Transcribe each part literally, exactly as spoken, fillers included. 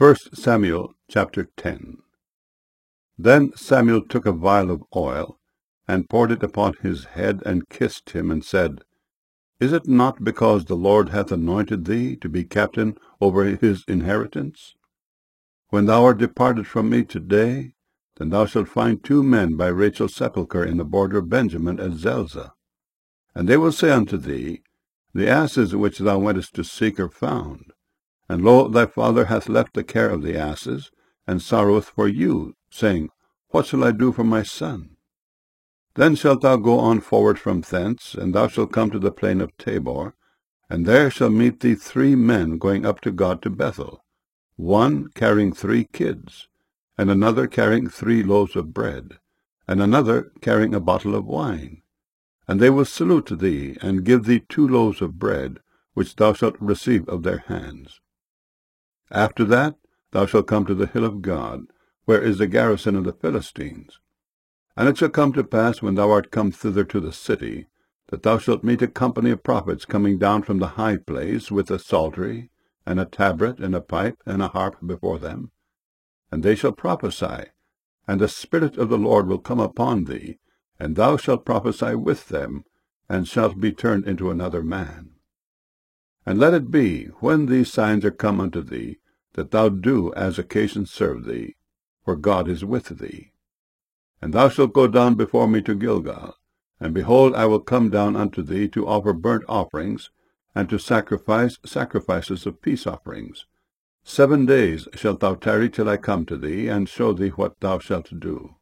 First Samuel chapter ten. Then Samuel took a vial of oil, and poured it upon his head, and kissed him, and said, Is it not because the Lord hath anointed thee to be captain over his inheritance? When thou art departed from me today, then thou shalt find two men by Rachel's sepulchre in the border of Benjamin at Zelzah. And they will say unto thee, The asses which thou wentest to seek are found. And lo, thy father hath left the care of the asses, and sorroweth for you, saying, What shall I do for my son? Then shalt thou go on forward from thence, and thou shalt come to the plain of Tabor, and there shall meet thee three men going up to God to Bethel, one carrying three kids, and another carrying three loaves of bread, and another carrying a bottle of wine. And they will salute thee, and give thee two loaves of bread, which thou shalt receive of their hands. After that thou shalt come to the hill of God, where is the garrison of the Philistines. And it shall come to pass, when thou art come thither to the city, that thou shalt meet a company of prophets coming down from the high place, with a psaltery, and a tabret, and a pipe, and a harp before them. And they shall prophesy, and the Spirit of the Lord will come upon thee, and thou shalt prophesy with them, and shalt be turned into another man. And let it be, when these signs are come unto thee, that thou do as occasion serve thee, for God is with thee. And thou shalt go down before me to Gilgal, and behold, I will come down unto thee to offer burnt offerings, and to sacrifice sacrifices of peace offerings. Seven days shalt thou tarry till I come to thee, and show thee what thou shalt do.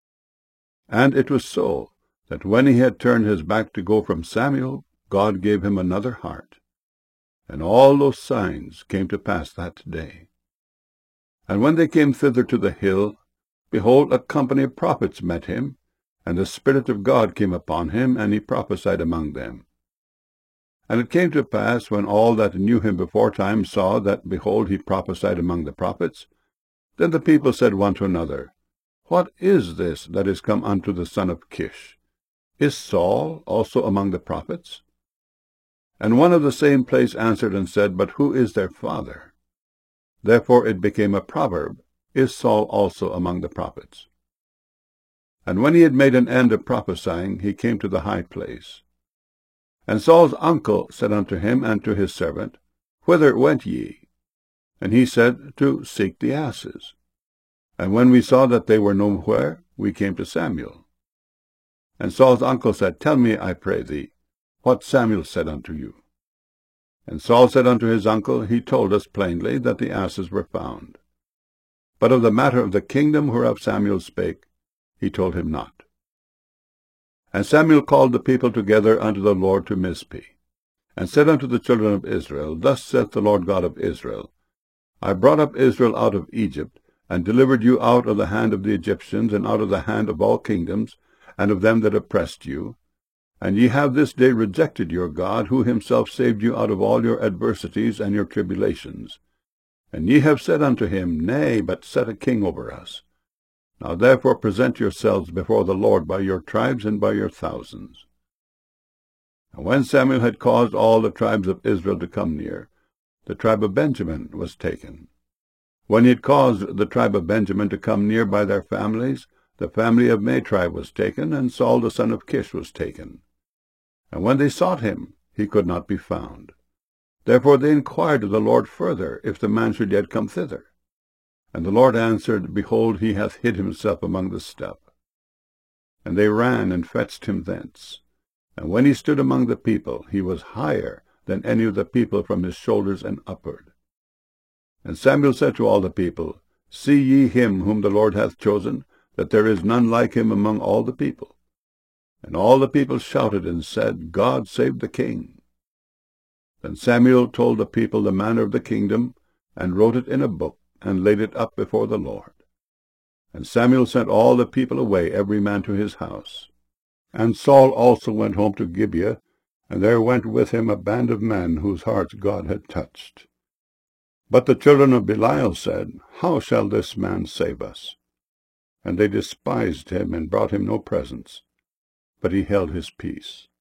And it was so, that when he had turned his back to go from Samuel, God gave him another heart. And all those signs came to pass that day. And when they came thither to the hill, behold, a company of prophets met him, and the Spirit of God came upon him, and he prophesied among them. And it came to pass, when all that knew him beforetime saw that, behold, he prophesied among the prophets, then the people said one to another, What is this that is come unto the son of Kish? Is Saul also among the prophets? And one of the same place answered and said, But who is their father? Therefore it became a proverb, Is Saul also among the prophets? And when he had made an end of prophesying, he came to the high place. And Saul's uncle said unto him and to his servant, Whither went ye? And he said, To seek the asses. And when we saw that they were nowhere, we came to Samuel. And Saul's uncle said, Tell me, I pray thee, what Samuel said unto you. And Saul said unto his uncle, He told us plainly that the asses were found. But of the matter of the kingdom whereof Samuel spake, he told him not. And Samuel called the people together unto the Lord to Mizpeh, and said unto the children of Israel, Thus saith the Lord God of Israel, I brought up Israel out of Egypt, and delivered you out of the hand of the Egyptians, and out of the hand of all kingdoms, and of them that oppressed you. And ye have this day rejected your God, who himself saved you out of all your adversities and your tribulations. And ye have said unto him, Nay, but set a king over us. Now therefore present yourselves before the Lord by your tribes and by your thousands. And when Samuel had caused all the tribes of Israel to come near, the tribe of Benjamin was taken. When he had caused the tribe of Benjamin to come near by their families, the family of Matri was taken, and Saul the son of Kish was taken. And when they sought him, he could not be found. Therefore they inquired of the Lord further, if the man should yet come thither. And the Lord answered, Behold, he hath hid himself among the stuff. And they ran and fetched him thence. And when he stood among the people, he was higher than any of the people from his shoulders and upward. And Samuel said to all the people, See ye him whom the Lord hath chosen, that there is none like him among all the people. And all the people shouted and said, God save the king. Then Samuel told the people the manner of the kingdom, and wrote it in a book, and laid it up before the Lord. And Samuel sent all the people away, every man to his house. And Saul also went home to Gibeah, and there went with him a band of men whose hearts God had touched. But the children of Belial said, How shall this man save us? And they despised him, and brought him no presents, but he held his peace.